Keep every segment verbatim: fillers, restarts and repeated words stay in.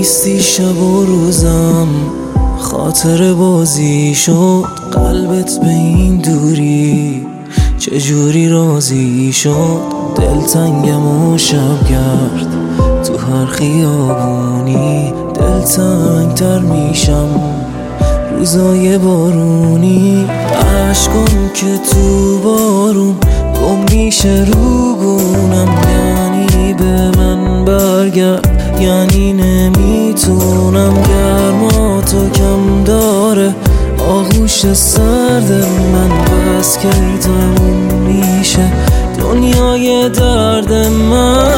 نیستی شب و روزم، خاطر بازی شد قلبت به این دوری، چجوری راضی شد دلتنگم و شبگرد، تو هر خیابونی دلتنگ تر میشم روزای بارونی، عشقم که تو بارون گم میشه رو گونم، یعنی به من برگرد یعنی نمیتونم، گرماتو کم داره آغوش سرد من، بس که تموم میشه دنیای درد من.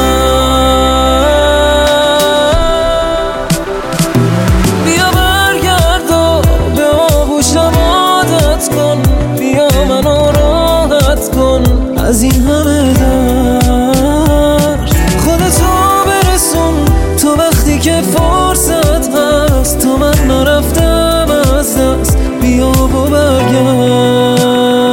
بیا برگرد و به آغوشم عادت کن، بیا منو راحت کن از این همه درد، خودتو برسون تو وقتی که فرصت هست، تو من نرفتم از دست، بیا و برگرد.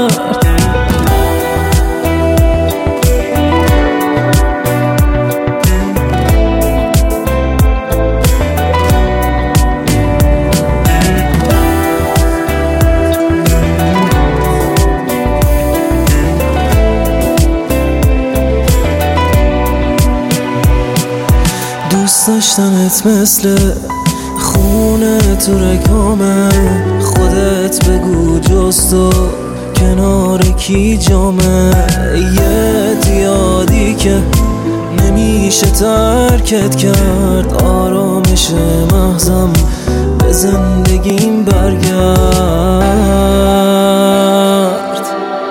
دوست داشتمت مثل خونه تو رگامه، خودت بگو جز تو کنار کی جامه، یه دیادی که نمیشه ترکت کرد، آرامش مغزم به زندگیم برگرد.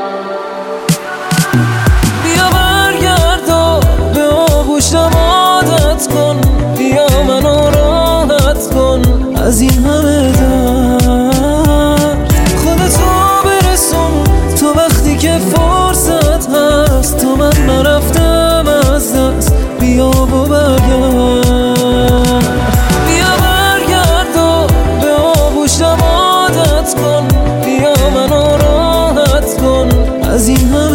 بیا برگرد و به آغوشم عادت کن، بیا منو راحت کن از این همه درد، خودتو برسون تو وقتی که فرصت هست، تو من نرفتم از دست، بیا و برگرد. بیا برگرد و به آغوشم عادت کن، بیا منو راحت کن از این همه